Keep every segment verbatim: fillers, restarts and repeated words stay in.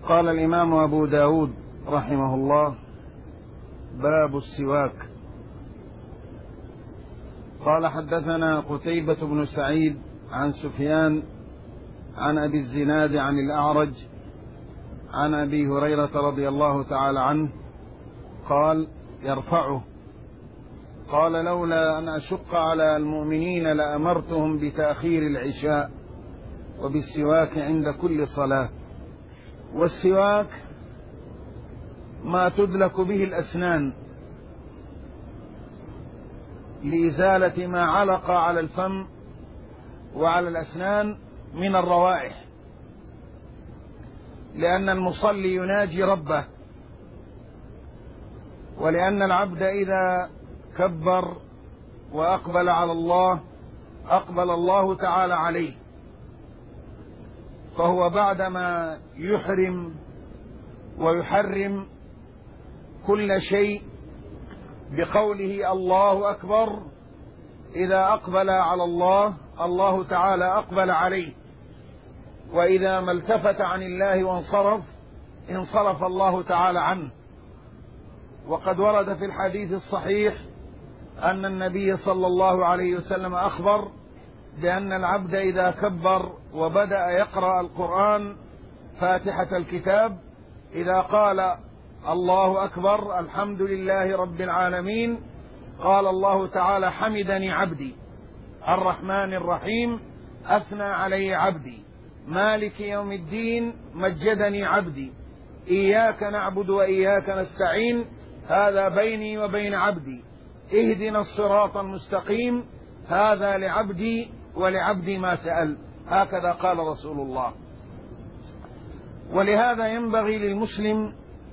قال الإمام أبو داود رحمه الله: باب السواك. قال: حدثنا قتيبة بن سعيد عن سفيان عن أبي الزناد عن الأعرج عن أبي هريرة رضي الله تعالى عنه قال: يرفعه: قال: لولا أن أشق على المؤمنين لأمرتهم بتأخير العشاء وبالسواك عند كل صلاة. والسواك ما تدلك به الأسنان لإزالة ما علق على الفم وعلى الأسنان من الروائح، لأن المصلي يناجي ربه، ولأن العبد إذا كبر وأقبل على الله أقبل الله تعالى عليه، فهو بعدما يحرم ويحرم كل شيء بقوله الله أكبر، إذا أقبل على الله الله تعالى أقبل عليه، وإذا ما التفت عن الله وانصرف انصرف الله تعالى عنه. وقد ورد في الحديث الصحيح أن النبي صلى الله عليه وسلم أخبر بأن العبد إذا كبر وبدأ يقرأ القرآن فاتحة الكتاب، إذا قال الله أكبر الحمد لله رب العالمين، قال الله تعالى: حمدني عبدي، الرحمن الرحيم أثنى علي عبدي، مالك يوم الدين مجدني عبدي، إياك نعبد وإياك نستعين، هذا بيني وبين عبدي، اهدنا الصراط المستقيم، هذا لعبدي ولعبدي ما سأل. هكذا قال رسول الله. ولهذا ينبغي للمسلم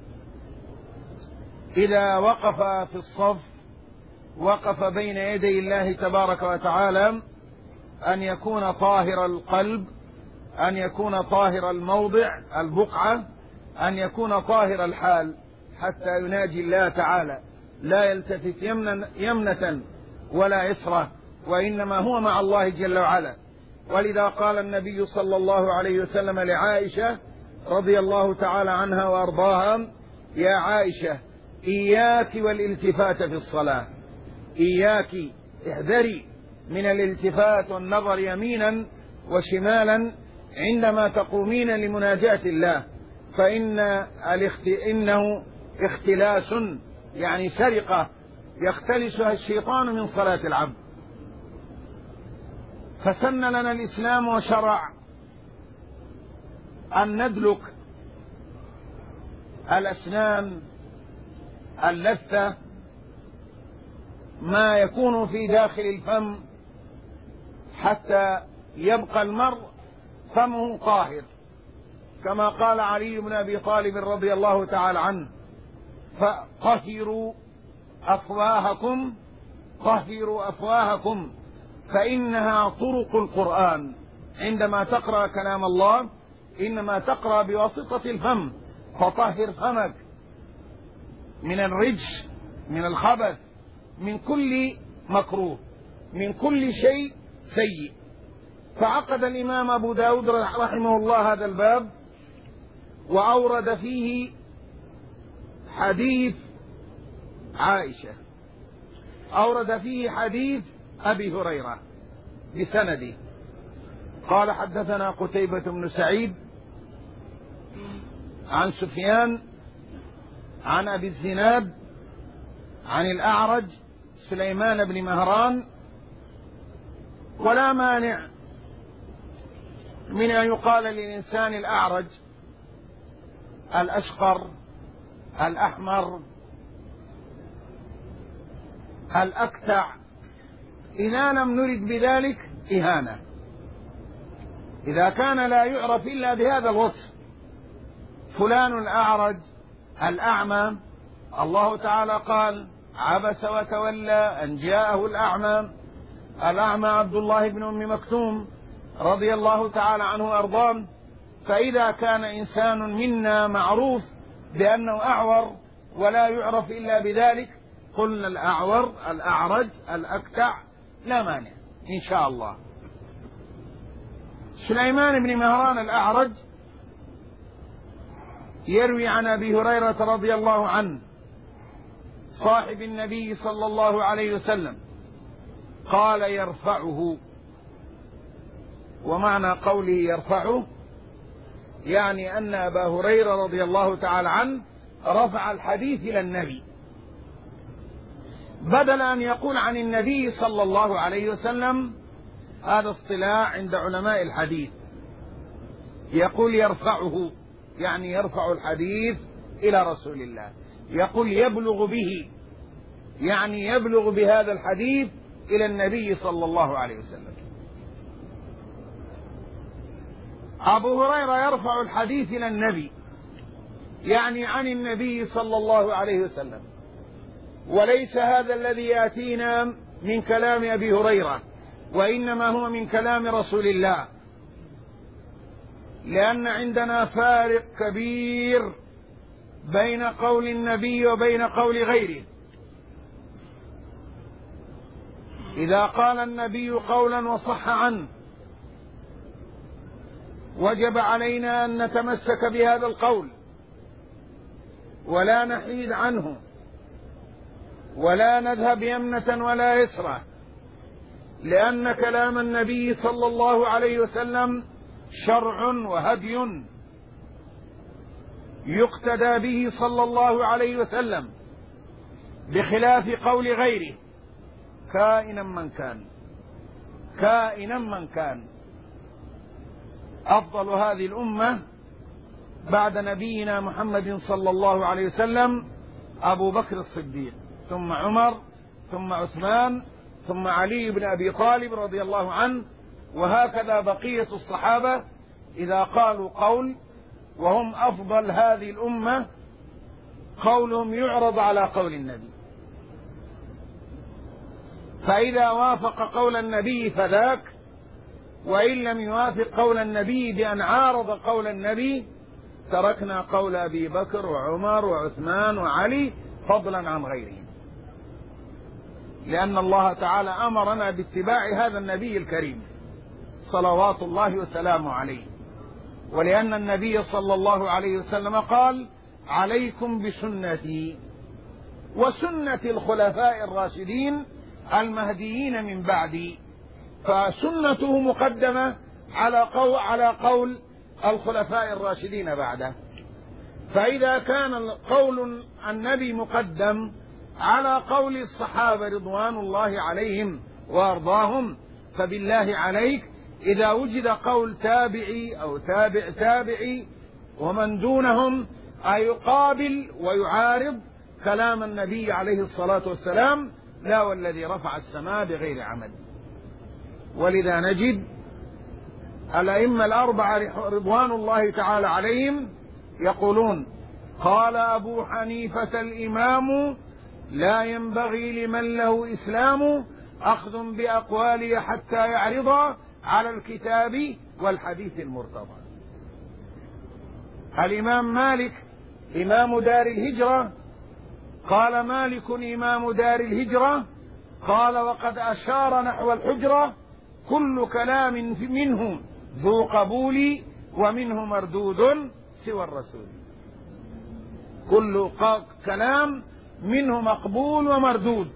إذا وقف في الصف وقف بين يدي الله تبارك وتعالى أن يكون طاهر القلب، أن يكون طاهر الموضع البقعة، أن يكون طاهر الحال حتى يناجي الله تعالى، لا يلتفت يمنة ولا يسرة، وإنما هو مع الله جل وعلا. ولذا قال النبي صلى الله عليه وسلم لعائشة رضي الله تعالى عنها وأرضاها: يا عائشة، إياك والالتفات في الصلاة، إياك، احذري من الالتفات والنظر يمينا وشمالا عندما تقومين لمناجاة الله، فإن الاخت... إنه اختلاس، يعني سرقة يختلسها الشيطان من صلاة العبد. فسن لنا الإسلام وشرع أن ندلك الأسنان اللثة ما يكون في داخل الفم حتى يبقى المرء فمه طاهر، كما قال علي بن أبي طالب رضي الله تعالى عنه: فطهروا أفواهكم طهروا أفواهكم فإنها طرق القرآن. عندما تقرأ كلام الله إنما تقرأ بواسطة الفم، فطهر فمك من الرجس، من الخبث، من كل مكروه، من كل شيء سيء. فعقد الإمام أبو داود رحمه الله هذا الباب وأورد فيه حديث عائشة، أورد فيه حديث أبي هريرة بسنده. قال: حدثنا قتيبة بن سعيد عن سفيان عن أبي الزناد عن الأعرج سليمان بن مهران. ولا مانع من أن يقال للإنسان الأعرج، الأشقر، الأحمر، الأكتع، إذا لم نرد بذلك إهانة، إذا كان لا يعرف إلا بهذا الوصف: فلان الأعرج الأعمى. الله تعالى قال: عبس وتولى أن جاءه الأعمى. الأعمى عبد الله بن أم مكتوم رضي الله تعالى عنه وأرضاه. فإذا كان إنسان منا معروف بأنه أعور ولا يعرف إلا بذلك، قلنا الأعور، الأعرج، الأكتع، لا مانع إن شاء الله. سليمان بن مهران الأعرج يروي عن أبي هريرة رضي الله عنه صاحب النبي صلى الله عليه وسلم قال يرفعه. ومعنى قوله يرفعه يعني أن أبا هريرة رضي الله تعالى عنه رفع الحديث إلى النبي، بدل أن يقول عن النبي صلى الله عليه وسلم. هذا اصطلاح عند علماء الحديث، يقول يرفعه يعني يرفع الحديث إلى رسول الله. يقول يبلغ به يعني يبلغ بهذا الحديث إلى النبي صلى الله عليه وسلم. أبو هريرة يرفع الحديث إلى النبي يعني عن النبي صلى الله عليه وسلم، وليس هذا الذي يأتينا من كلام أبي هريرة، وإنما هو من كلام رسول الله، لأن عندنا فارق كبير بين قول النبي وبين قول غيره. إذا قال النبي قولا وصح عنه وجب علينا أن نتمسك بهذا القول ولا نحيد عنه ولا نذهب يمنة ولا يسرى، لأن كلام النبي صلى الله عليه وسلم شرع وهدي يقتدى به صلى الله عليه وسلم، بخلاف قول غيره كائنا من كان كائنا من كان. أفضل هذه الأمة بعد نبينا محمد صلى الله عليه وسلم أبو بكر الصديق، ثم عمر، ثم عثمان، ثم علي بن أبي طالب رضي الله عنه، وهكذا بقية الصحابة إذا قالوا قول وهم أفضل هذه الأمة قولهم يعرض على قول النبي، فإذا وافق قول النبي فذاك، وإن لم يوافق قول النبي بأن عارض قول النبي تركنا قول أبي بكر وعمر وعثمان وعلي فضلا عن غيرهم، لأن الله تعالى أمرنا باتباع هذا النبي الكريم صلوات الله وسلامه عليه، ولأن النبي صلى الله عليه وسلم قال عليكم بسنتي وسنة الخلفاء الراشدين المهديين من بعدي، فسنته مقدمة على قول, على قول الخلفاء الراشدين بعده. فإذا كان قول النبي مقدم على قول الصحابة رضوان الله عليهم وأرضاهم، فبالله عليك إذا وجد قول تابعي أو تابع تابعي ومن دونهم أيقابل ويعارض كلام النبي عليه الصلاة والسلام؟ لا، والذي رفع السماء بغير عمد. ولذا نجد الأئمة الأربعة رضوان الله تعالى عليهم يقولون قال أبو حنيفة الإمام لا ينبغي لمن له إسلام أخذ بأقواله حتى يعرض على الكتاب والحديث المرتضى. الإمام مالك إمام دار الهجرة قال مالك إمام دار الهجرة قال وقد أشار نحو الحجرة كل كلام منه ذو قبول ومنه مردود سوى الرسول. كل كلام منه مقبول ومردود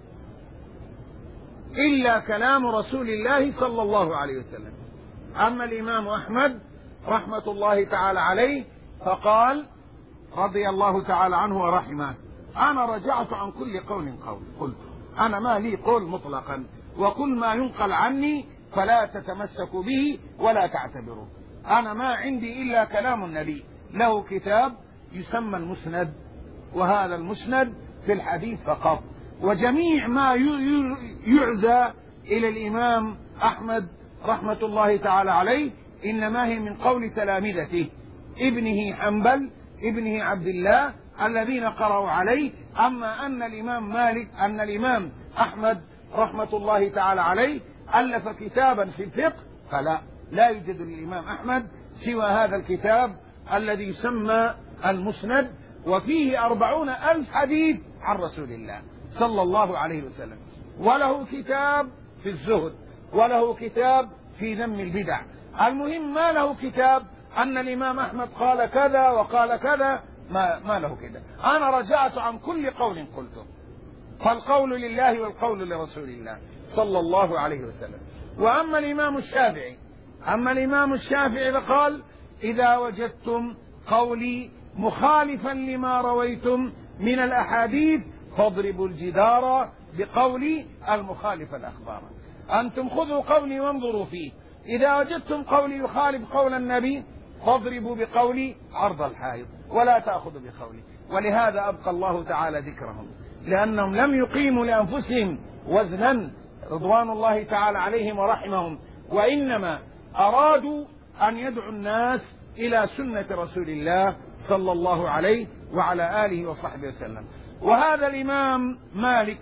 إلا كلام رسول الله صلى الله عليه وسلم. أما الإمام أحمد رحمة الله تعالى عليه فقال رضي الله تعالى عنه ورحمه أنا رجعت عن كل قول قول قلت أنا ما لي قول مطلقا، وكل ما ينقل عني فلا تتمسكوا به ولا تعتبروه. أنا ما عندي إلا كلام النبي، له كتاب يسمى المسند، وهذا المسند في الحديث فقط، وجميع ما يعزى إلى الإمام أحمد رحمة الله تعالى عليه إنما هي من قول تلامذته ابنه حنبل ابنه عبد الله الذين قرأوا عليه. أما أن الإمام مالك أن الإمام أحمد رحمة الله تعالى عليه ألف كتابا في الفقه فلا، لا يوجد للإمام أحمد سوى هذا الكتاب الذي يسمى المسند، وفيه أربعون ألف حديث عن رسول الله صلى الله عليه وسلم، وله كتاب في الزهد، وله كتاب في ذم البدع. المهم ما له كتاب أن الإمام أحمد قال كذا وقال كذا، ما, ما له كده. أنا رجعت عن كل قول قلته، فالقول لله والقول لرسول الله صلى الله عليه وسلم. وأما الإمام الشافعي أما الإمام الشافعي فقال: إذا وجدتم قولي مخالفا لما رويتم من الأحاديث فاضربوا الجدار بقولي المخالف الأخبار. أنتم خذوا قولي وانظروا فيه، إذا وجدتم قولي يخالف قول النبي فاضربوا بقولي عرض الحائط ولا تأخذوا بقولي. ولهذا أبقى الله تعالى ذكرهم، لأنهم لم يقيموا لأنفسهم وزنا رضوان الله تعالى عليهم ورحمهم، وإنما أرادوا أن يدعوا الناس إلى سنة رسول الله صلى الله عليه وعلى آله وصحبه وسلم. وهذا الإمام مالك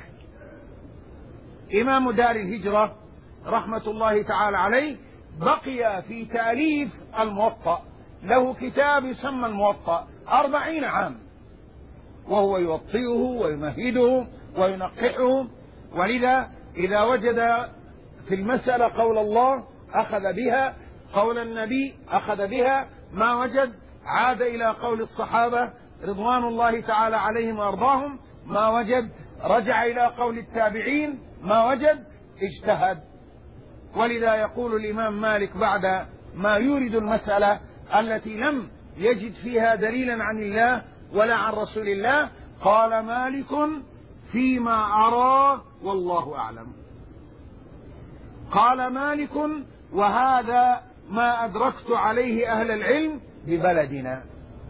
إمام دار الهجرة رحمة الله تعالى عليه بقي في تأليف الموطأ، له كتاب يسمى الموطأ أربعين عام، وهو يوطئه ويمهده وينقحه. ولذا إذا وجد في المسألة قول الله أخذ بها، قول النبي أخذ بها، ما وجد عاد إلى قول الصحابة رضوان الله تعالى عليهم وأرضاهم، ما وجد رجع إلى قول التابعين، ما وجد اجتهد. ولذا يقول الإمام مالك بعد ما يورد المسألة التي لم يجد فيها دليلا عن الله ولا عن رسول الله: قال مالك فيما أرى والله أعلم. قال مالك: وهذا ما أدركت عليه أهل العلم ببلدنا.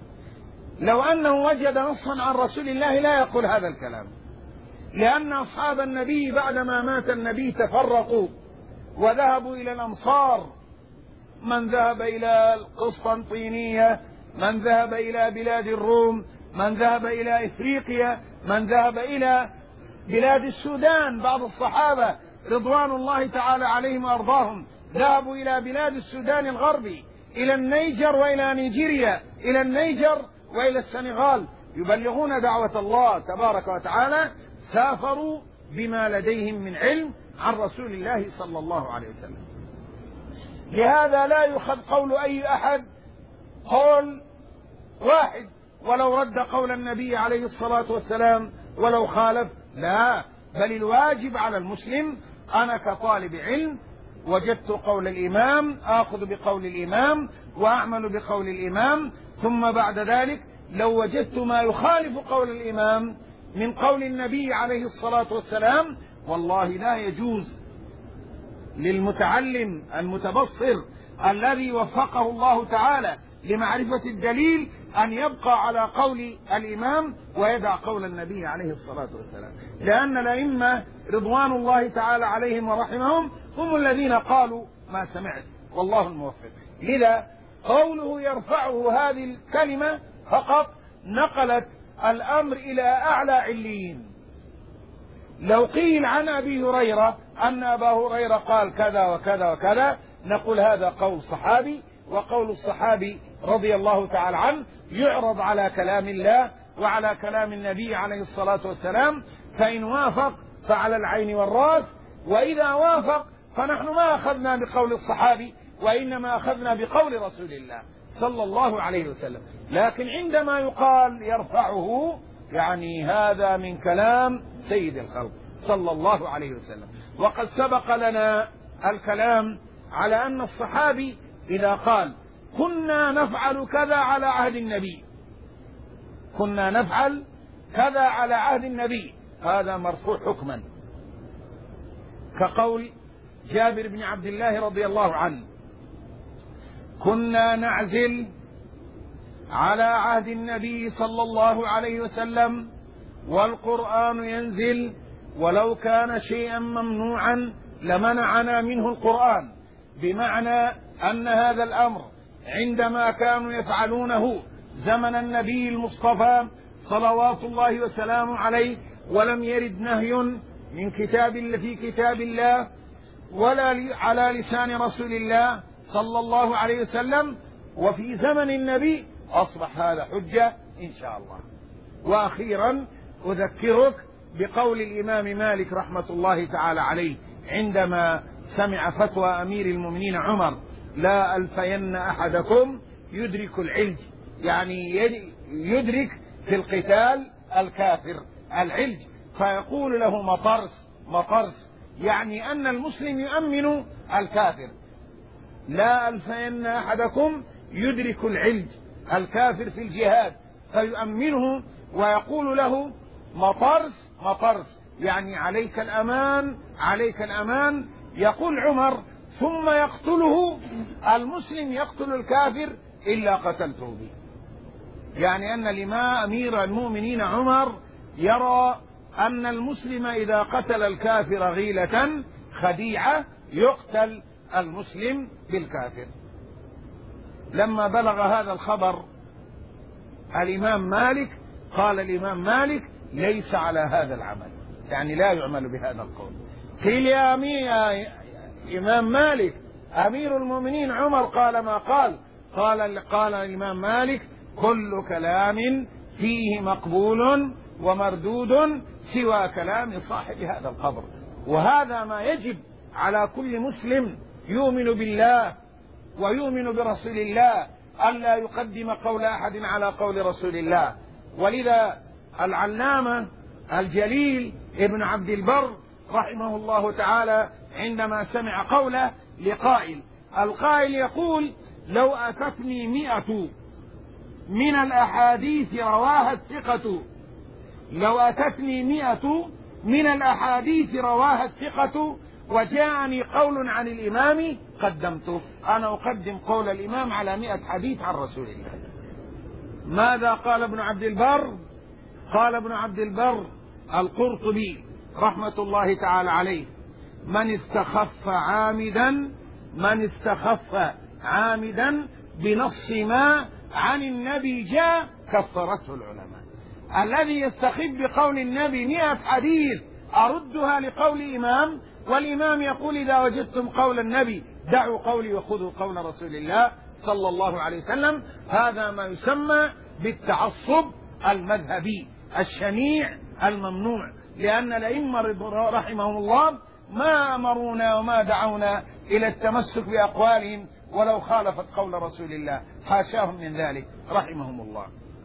لو أنه وجد نصا عن رسول الله لا يقول هذا الكلام، لأن أصحاب النبي بعدما مات النبي تفرقوا وذهبوا إلى الأمصار، من ذهب إلى القسطنطينية، من ذهب إلى بلاد الروم، من ذهب إلى إفريقيا، من ذهب إلى بلاد السودان. بعض الصحابة رضوان الله تعالى عليهم وأرضاهم ذهبوا إلى بلاد السودان الغربي، إلى النيجر وإلى نيجيريا، إلى النيجر وإلى السنغال، يبلغون دعوة الله تبارك وتعالى. سافروا بما لديهم من علم عن رسول الله صلى الله عليه وسلم. لهذا لا يؤخذ قول أي أحد قول واحد ولو رد قول النبي عليه الصلاة والسلام ولو خالف، لا، بل الواجب على المسلم: أنا كطالب علم وجدت قول الإمام آخذ بقول الإمام وأعمل بقول الإمام، ثم بعد ذلك لو وجدت ما يخالف قول الإمام من قول النبي عليه الصلاة والسلام، والله لا يجوز للمتعلم المتبصر الذي وفقه الله تعالى لمعرفة الدليل أن يبقى على قول الإمام ويدع قول النبي عليه الصلاة والسلام، لأن الأئمة رضوان الله تعالى عليهم ورحمهم هم الذين قالوا ما سمعت والله الموفق. لذا قوله يرفعه هذه الكلمة فقط نقلت الأمر إلى أعلى عليين. لو قيل عن أبي هريرة أن أبا هريرة قال كذا وكذا وكذا، نقول هذا قول صحابي، وقول الصحابي رضي الله تعالى عنه يعرض على كلام الله وعلى كلام النبي عليه الصلاة والسلام، فإن وافق فعلى العين والرأس، وإذا وافق فنحن ما أخذنا بقول الصحابي وإنما أخذنا بقول رسول الله صلى الله عليه وسلم. لكن عندما يقال يرفعه يعني هذا من كلام سيد الخلق صلى الله عليه وسلم. وقد سبق لنا الكلام على أن الصحابي إذا قال كنا نفعل كذا على عهد النبي، كنا نفعل كذا على عهد النبي، هذا مرفوع حكما، كقول جابر بن عبد الله رضي الله عنه: كنا نعزل على عهد النبي صلى الله عليه وسلم والقرآن ينزل، ولو كان شيئا ممنوعا لمنعنا منه القرآن، بمعنى أن هذا الأمر عندما كانوا يفعلونه زمن النبي المصطفى صلوات الله وسلامه عليه ولم يرد نهي من كتاب في كتاب الله ولا على لسان رسول الله صلى الله عليه وسلم، وفي زمن النبي أصبح هذا حجة إن شاء الله. وأخيرا أذكرك بقول الإمام مالك رحمة الله تعالى عليه عندما سمع فتوى أمير المؤمنين عمر: لا ألفين أحدكم يدرك العلج، يعني يدرك في القتال الكافر العلج، فيقول له مطرس مطرس، يعني أن المسلم يؤمن الكافر. لا ألفين أحدكم يدرك العلج الكافر في الجهاد فيؤمنه ويقول له مطرس مطرس، يعني عليك الأمان عليك الأمان. يقول عمر ثم يقتله المسلم يقتل الكافر إلا قتلته به، يعني أن الإمام أمير المؤمنين عمر يرى أن المسلم إذا قتل الكافر غيلة خديعة يقتل المسلم بالكافر. لما بلغ هذا الخبر الإمام مالك قال الإمام مالك ليس على هذا العمل، يعني لا يعمل بهذا القول. قيل يا أمير يا إمام مالك أمير المؤمنين عمر قال ما قال؟ قال قال الإمام مالك كل كلام فيه مقبول ومردود سوى كلام صاحب هذا القبر. وهذا ما يجب على كل مسلم يؤمن بالله ويؤمن برسول الله ألا يقدم قول أحد على قول رسول الله. ولذا العلامة الجليل ابن عبد البر رحمه الله تعالى عندما سمع قوله لقائل، القائل يقول لو أتتني مئة من الأحاديث رواها الثقة لو أتتني مئة من الأحاديث رواها الثقة وجاءني قول عن الإمام قدمته. أنا أقدم قول الإمام على مئة حديث عن رسول الله. ماذا قال ابن عبد البر؟ قال ابن عبد البر القرطبي رحمة الله تعالى عليه من استخف عامدا من استخف عامدا بنص ما عن النبي جاء كفرته العلماء. الذي يستخف بقول النبي مئة حديث أردها لقول إمام، والإمام يقول إذا وجدتم قول النبي دعوا قولي وخذوا قول رسول الله صلى الله عليه وسلم. هذا ما يسمى بالتعصب المذهبي الشنيع الممنوع، لأن الأئمة رحمهم الله ما أمرونا وما دعونا إلى التمسك بأقوالهم ولو خالفت قول رسول الله، حاشاهم من ذلك رحمهم الله.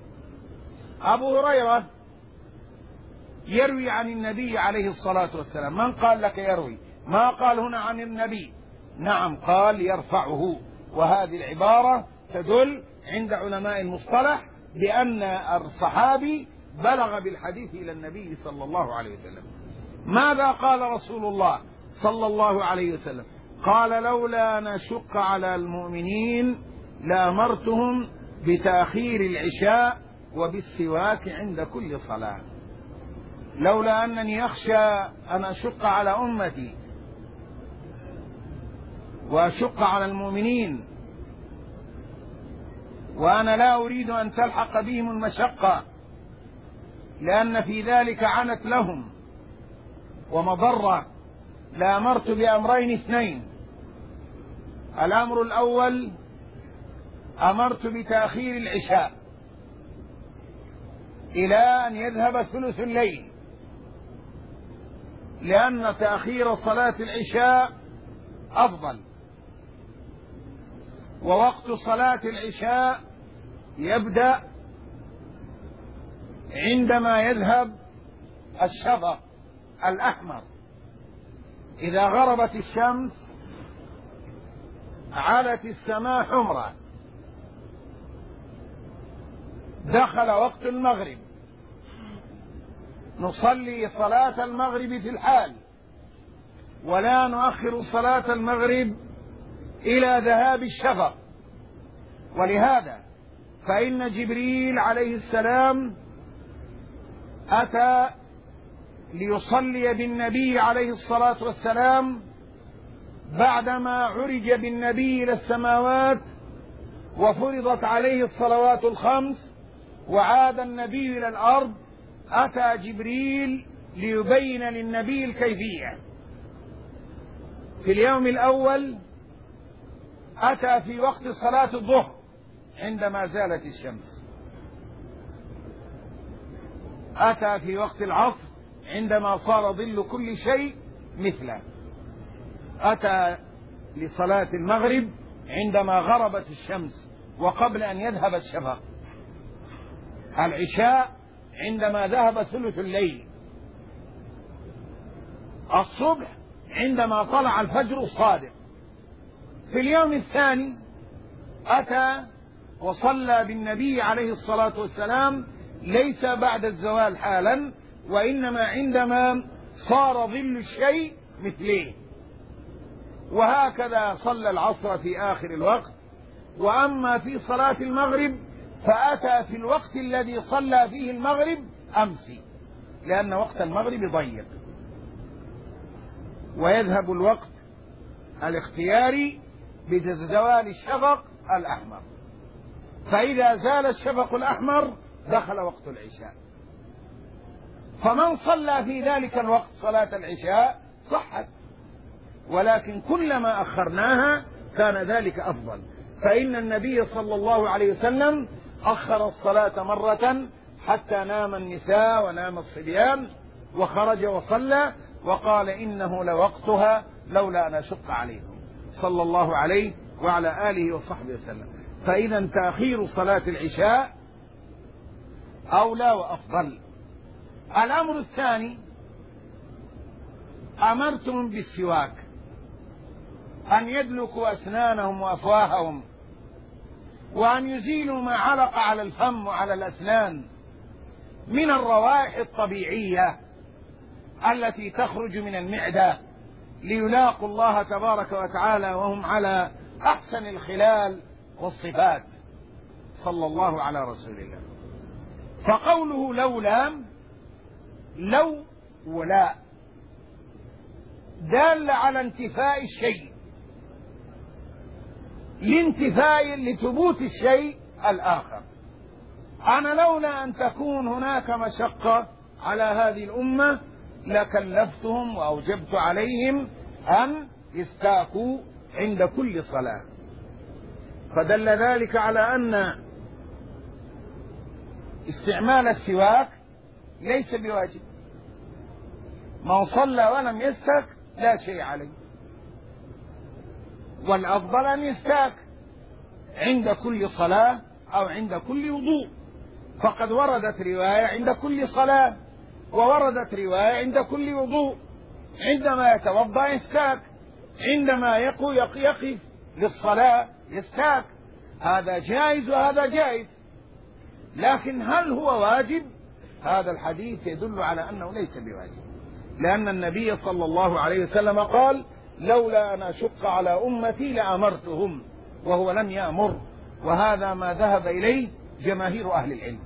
أبو هريرة يروي عن النبي عليه الصلاة والسلام. من قال لك يروي؟ ما قال هنا عن النبي، نعم قال يرفعه، وهذه العبارة تدل عند علماء المصطلح بأن الصحابي بلغ بالحديث إلى النبي صلى الله عليه وسلم. ماذا قال رسول الله صلى الله عليه وسلم؟ قال لولا نشق على المؤمنين لأمرتهم بتأخير العشاء وبالسواك عند كل صلاة. لولا أنني أخشى أن أشق على أمتي وأشق على المؤمنين وأنا لا أريد أن تلحق بهم المشقة، لأن في ذلك عنت لهم ومضرة، لأمرت بأمرين اثنين. الأمر الأول أمرت بتأخير العشاء إلى أن يذهب ثلث الليل، لأن تأخير صلاة العشاء أفضل، ووقت صلاة العشاء يبدأ عندما يذهب الشفق الأحمر. إذا غربت الشمس علت السماء حمرا، دخل وقت المغرب، نصلي صلاة المغرب في الحال ولا نؤخر صلاة المغرب إلى ذهاب الشفق. ولهذا فإن جبريل عليه السلام أتى ليصلي بالنبي عليه الصلاة والسلام بعدما عرج بالنبي إلى السماوات وفرضت عليه الصلوات الخمس وعاد النبي إلى الأرض. أتى جبريل ليبين للنبي الكيفية. في اليوم الأول أتى في وقت صلاة الظهر عندما زالت الشمس، أتى في وقت العصر عندما صار ظل كل شيء مثله، أتى لصلاة المغرب عندما غربت الشمس وقبل أن يذهب الشفق. العشاء عندما ذهب ثلث الليل، الصبح عندما طلع الفجر الصادق. في اليوم الثاني أتى وصلى بالنبي عليه الصلاة والسلام ليس بعد الزوال حالا، وإنما عندما صار ظل الشيء مثليه. وهكذا صلى العصر في آخر الوقت. وأما في صلاة المغرب فأتى في الوقت الذي صلى فيه المغرب أمس، لأن وقت المغرب ضيق، ويذهب الوقت الاختياري بزوال الشفق الأحمر، فإذا زال الشفق الأحمر دخل وقت العشاء. فمن صلى في ذلك الوقت صلاة العشاء صحت، ولكن كلما أخرناها كان ذلك أفضل. فإن النبي صلى الله عليه وسلم أخر الصلاة مرة حتى نام النساء ونام الصبيان، وخرج وصلى وقال إنه لوقتها لولا أن أشق عليكم، صلى الله عليه وعلى آله وصحبه وسلم. فإذا تأخير صلاة العشاء أولى وأفضل. الأمر الثاني، أمرتم بالسواك، أن يدلكوا أسنانهم وأفواههم، وأن يزيلوا ما علق على الفم وعلى الأسنان من الروائح الطبيعية التي تخرج من المعدة، ليلاقوا الله تبارك وتعالى وهم على أحسن الخلال والصفات، صلى الله على رسول الله. فقوله لولا، لو ولا، دال على انتفاء الشيء، لانتفاء لثبوت الشيء الآخر. أنا لولا أن تكون هناك مشقة على هذه الأمة لكلفتهم وأوجبت عليهم أن يستاكوا عند كل صلاة. فدل ذلك على أن استعمال السواك ليس بواجب. من صلى ولم يستك لا شيء عليه، والأفضل أن يستاك عند كل صلاة أو عند كل وضوء. فقد وردت رواية عند كل صلاة، ووردت رواية عند كل وضوء. عندما يتوضأ يستاك، عندما يقف يقف للصلاة يستاك. هذا جائز وهذا جائز. لكن هل هو واجب؟ هذا الحديث يدل على أنه ليس بواجب، لأن النبي صلى الله عليه وسلم قال لولا أن أشق على أمتي لأمرتهم، وهو لم يأمر. وهذا ما ذهب إليه جماهير أهل العلم،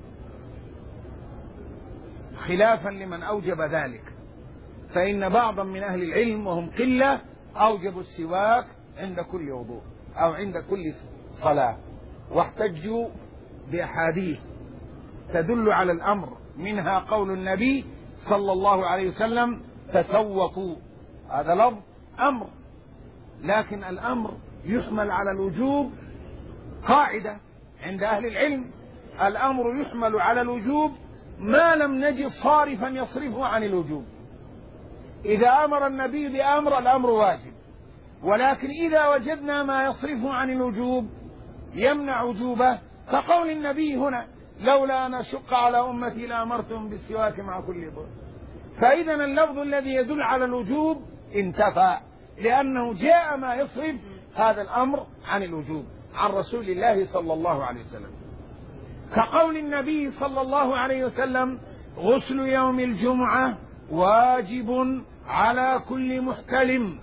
خلافا لمن أوجب ذلك. فإن بعضا من أهل العلم وهم قلة أوجبوا السواك عند كل وضوء أو عند كل صلاة، واحتجوا بأحاديث تدل على الأمر، منها قول النبي صلى الله عليه وسلم تسوقوا. هذا لفظ أمر، لكن الأمر يحمل على الوجوب. قاعدة عند أهل العلم: الأمر يحمل على الوجوب ما لم نجد صارفا يصرفه عن الوجوب. إذا أمر النبي بأمر الأمر واجب، ولكن إذا وجدنا ما يصرفه عن الوجوب يمنع وجوبه، كقول النبي هنا لولا أن أشق على أمتي لأمرتهم بالسواك مع كل ظهر. فإذا اللفظ الذي يدل على الوجوب انتفى، لأنه جاء ما يصرف هذا الأمر عن الوجوب عن رسول الله صلى الله عليه وسلم. كقول النبي صلى الله عليه وسلم غسل يوم الجمعة واجب على كل محتلم،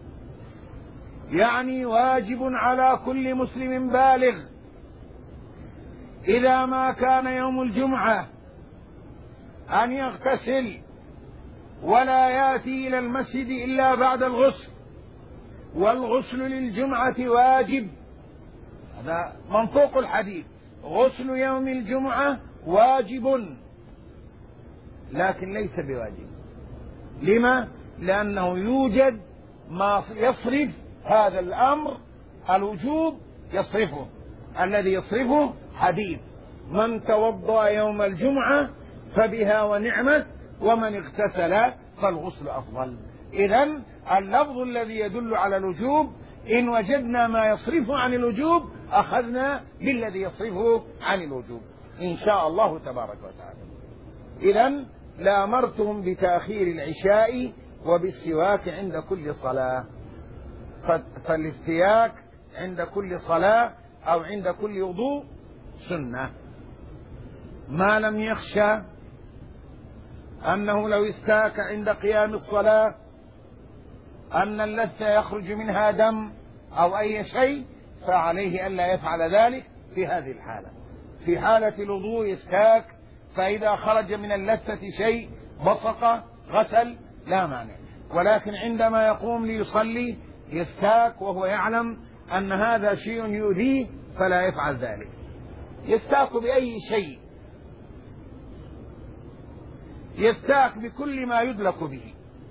يعني واجب على كل مسلم بالغ إذا ما كان يوم الجمعة أن يغتسل ولا يأتي إلى المسجد إلا بعد الغسل، والغسل للجمعة واجب. هذا منطوق الحديث، غسل يوم الجمعة واجب لكن ليس بواجب. لما؟ لأنه يوجد ما يصرف هذا الأمر الوجوب، يصرفه الذي يصرفه حديث من توضأ يوم الجمعة فبها ونعمت ومن اغتسل فالغسل أفضل. إذن اللفظ الذي يدل على الوجوب إن وجدنا ما يصرفه عن الوجوب أخذنا بالذي يصرفه عن الوجوب. إن شاء الله تبارك وتعالى. إذن لأمرتهم بتأخير العشاء وبالسواك عند كل صلاة. فالاستياك عند كل صلاة أو عند كل وضوء سنة، ما لم يخشى أنه لو استاك عند قيام الصلاة أن اللثة يخرج منها دم أو أي شيء، فعليه ألا يفعل ذلك في هذه الحالة. في حالة الوضوء يستاك، فإذا خرج من اللثة شيء بصق غسل لا مانع، ولكن عندما يقوم ليصلي يستاك وهو يعلم أن هذا شيء يؤذيه فلا يفعل ذلك. يستاك بأي شيء، يستاك بكل ما يدلك به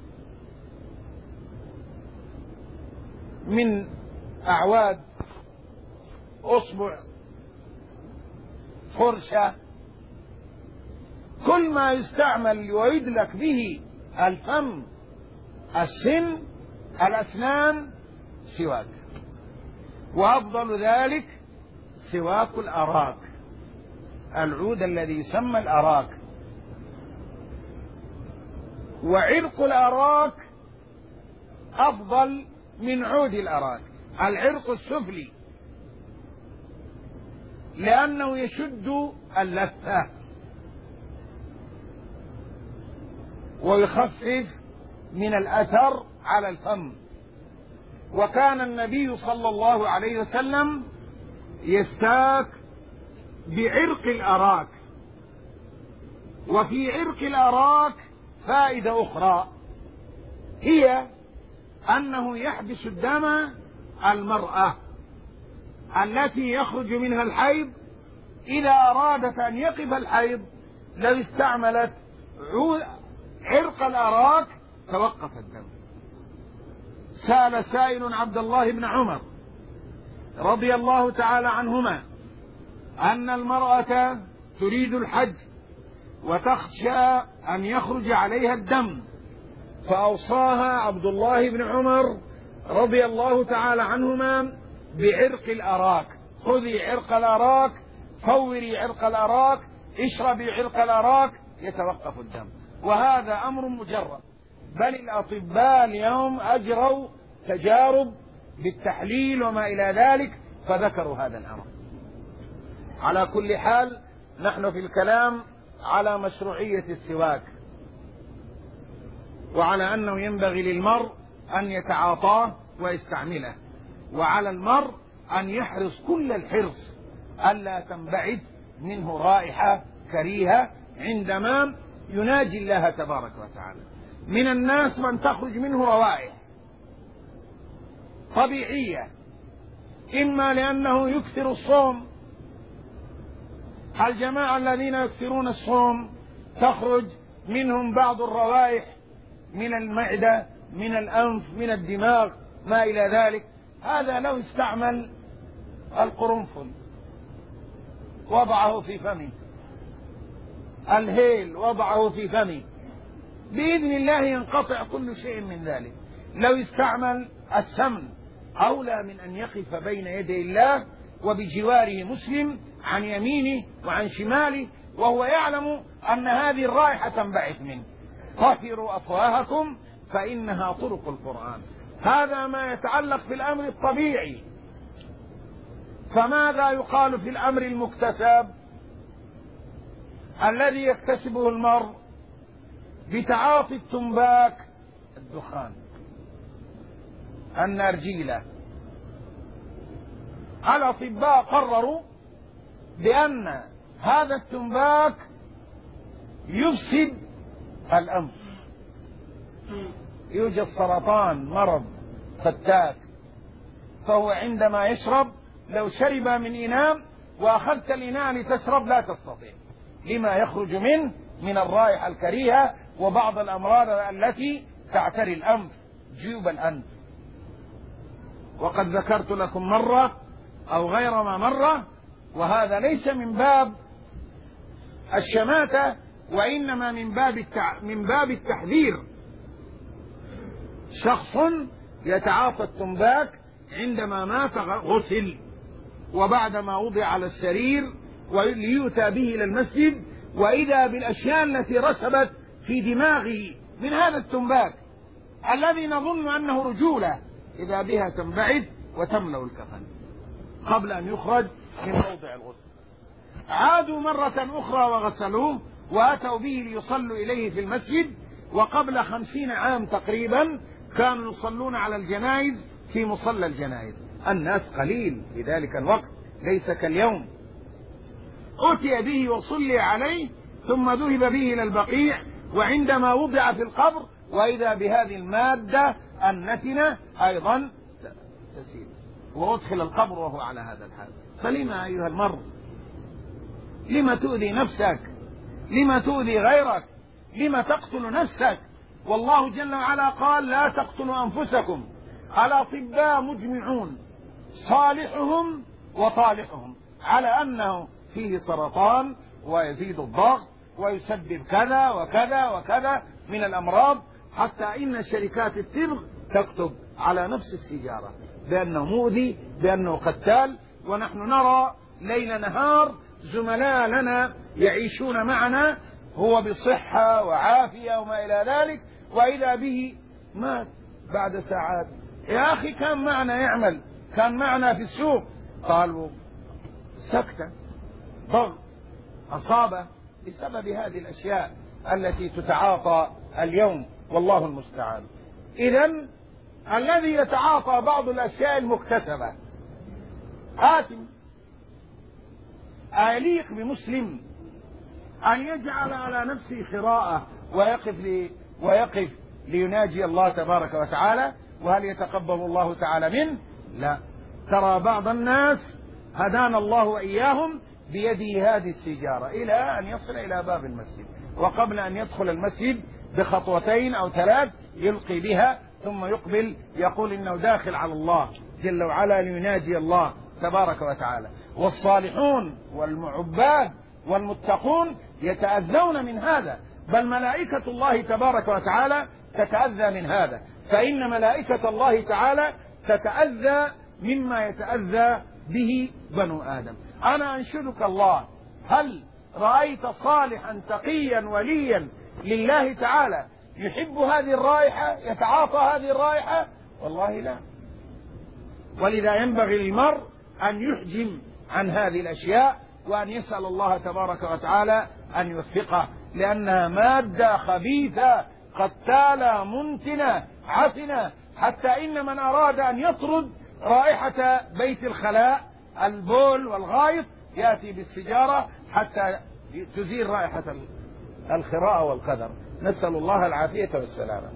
من أعواد، أصبع، فرشة، كل ما يستعمل ويدلك به الفم، السن، الأسنان، سواك. وأفضل ذلك سواك الأراك، العود الذي يسمى الأراك. وعرق الأراك أفضل من عود الأراك، العرق السفلي، لأنه يشد اللثة ويخفف من الأثر على الفم. وكان النبي صلى الله عليه وسلم يستاك بعرق الأراك. وفي عرق الأراك فائدة أخرى، هي أنه يحبس الدم المرأة التي يخرج منها الحيض، إذا أرادت أن يقف الحيض لو استعملت عرق الأراك توقف الدم. سأل سائل عبد الله بن عمر رضي الله تعالى عنهما أن المرأة تريد الحج وتخشى أن يخرج عليها الدم، فأوصاها عبد الله بن عمر رضي الله تعالى عنهما بعرق الأراك: خذي عرق الأراك، فوري عرق الأراك، اشربي عرق الأراك يتوقف الدم. وهذا أمر مجرد، بل الأطباء اليوم أجروا تجارب بالتحليل وما إلى ذلك فذكروا هذا الأمر. على كل حال نحن في الكلام على مشروعية السواك، وعلى أنه ينبغي للمرء أن يتعاطاه ويستعمله، وعلى المرء أن يحرص كل الحرص ألا تنبعث منه رائحة كريهة عندما يناجي الله تبارك وتعالى. من الناس من تخرج منه روائح طبيعية، إما لأنه يكثر الصوم، الجماعة الذين يكثرون الصوم تخرج منهم بعض الروائح من المعدة، من الأنف، من الدماغ، ما إلى ذلك. هذا لو استعمل القرنفل وضعه في فمه، الهيل وضعه في فمه، بإذن الله ينقطع كل شيء من ذلك. لو استعمل السمن أولى من أن يقف بين يدي الله وبجواره مسلم عن يمينه وعن شماله وهو يعلم أن هذه الرائحة تنبعث منه. طهروا أفواهكم فإنها طرق القرآن. هذا ما يتعلق بالأمر الطبيعي. فماذا يقال في الأمر المكتسب الذي يكتسبه المرء بتعاطي التنباك؟ الدخان، النرجيلة. الأطباء قرروا بأن هذا التنباك يفسد الأنف، يوجد سرطان، مرض فتاك، فهو عندما يشرب لو شرب من إناء وأخذت الإناء لتشرب لا تستطيع، لما يخرج منه من الرائحة الكريهة وبعض الأمراض التي تعتري الأنف، جيوب الأنف. وقد ذكرت لكم مرة أو غير ما مرة، وهذا ليس من باب الشماتة وإنما من باب التع... من باب التحذير. شخص يتعاطى التنباك عندما مات غسل، وبعدما وضع على السرير وليؤتى به إلى المسجد، وإذا بالأشياء التي رسبت في دماغه من هذا التنباك الذي نظن أنه رجولة، إذا بها تنبعث وتملأ الكفن قبل أن يخرج من موضع الغسل. عادوا مرة أخرى وغسلوه وأتوا به ليصلوا إليه في المسجد، وقبل خمسين عام تقريبا كانوا يصلون على الجنائز في مصلى الجنائز. الناس قليل في ذلك الوقت ليس كاليوم. أتي به وصلي عليه ثم ذهب به إلى البقيع، وعندما وضع في القبر وإذا بهذه المادة النتنة أيضا تسيل، وأدخل القبر وهو على هذا الحال. فلما أيها المرء، لما تؤذي نفسك؟ لما تؤذي غيرك؟ لما تقتل نفسك؟ والله جل وعلا قال: لا تقتلوا أنفسكم، الأطباء مجمعون صالحهم وطالحهم على أنه فيه سرطان ويزيد الضغط ويسبب كذا وكذا وكذا من الأمراض، حتى إن شركات التبغ تكتب على نفس السيجارة بأنه مؤذي، بأنه قتال. ونحن نرى ليل نهار زملاء لنا يعيشون معنا هو بصحة وعافية وما إلى ذلك، وإذا به مات بعد ساعات. يا أخي كان معنا يعمل، كان معنا في السوق، قالوا سكتة، ضغط، أصابه بسبب هذه الأشياء التي تتعاطى اليوم، والله المستعان. إذن الذي يتعاطى بعض الأشياء المكتسبة آثم. أيليق بمسلم أن يجعل على نفسه خراءة ويقف لي ويقف ليناجي الله تبارك وتعالى؟ وهل يتقبل الله تعالى منه؟ لا. ترى بعض الناس هدانا الله وإياهم بيده هذه السيجارة إلى أن يصل إلى باب المسجد، وقبل أن يدخل المسجد بخطوتين أو ثلاث يلقي بها، ثم يقبل يقول إنه داخل على الله جل وعلا ليناجي الله تبارك وتعالى. والصالحون والعباد والمتقون يتأذون من هذا، بل ملائكة الله تبارك وتعالى تتأذى من هذا، فإن ملائكة الله تعالى تتأذى مما يتأذى به بنو آدم. أنا أنشدك الله، هل رأيت صالحا تقيا وليا لله تعالى يحب هذه الرائحة، يتعاطى هذه الرائحة؟ والله لا. ولذا ينبغي للمرء أن يحجم عن هذه الأشياء، وأن يسأل الله تبارك وتعالى أن يوفقه، لأنها مادة خبيثة قتالة منتنة عفنة، حتى إن من أراد أن يطرد رائحة بيت الخلاء البول والغائط يأتي بالسجارة حتى تزيل رائحة الخراء والقدر. نسأل الله العافية والسلامة.